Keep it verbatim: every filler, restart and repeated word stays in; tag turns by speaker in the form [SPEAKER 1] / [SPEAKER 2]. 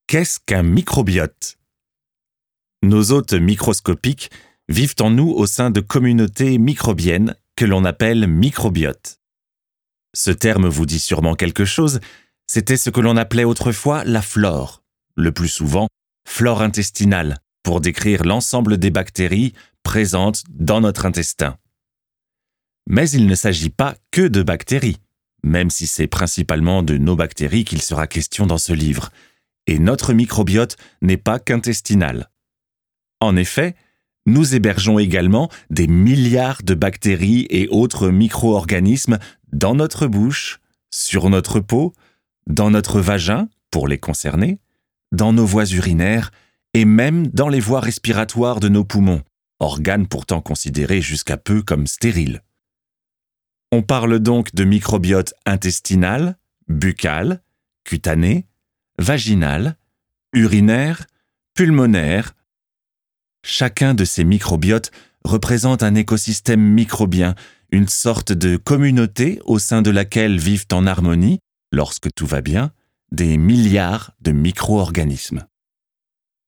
[SPEAKER 1] Qu'est-ce qu'un microbiote ? Nos hôtes microscopiques vivent en nous au sein de communautés microbiennes que l'on appelle microbiotes. Ce terme vous dit sûrement quelque chose, c'était ce que l'on appelait autrefois la flore, le plus souvent flore intestinale, pour décrire l'ensemble des bactéries présentes dans notre intestin. Mais il ne s'agit pas que de bactéries, même si c'est principalement de nos bactéries qu'il sera question dans ce livre, et notre microbiote n'est pas qu'intestinal. En effet, nous hébergeons également des milliards de bactéries et autres micro-organismes dans notre bouche, sur notre peau, dans notre vagin, pour les concerner, dans nos voies urinaires et même dans les voies respiratoires de nos poumons, organes pourtant considérés jusqu'à peu comme stériles. On parle donc de microbiote intestinal, buccal, cutané, vaginal, urinaire, pulmonaire. Chacun de ces microbiotes représente un écosystème microbien, une sorte de communauté au sein de laquelle vivent en harmonie, lorsque tout va bien, des milliards de micro-organismes.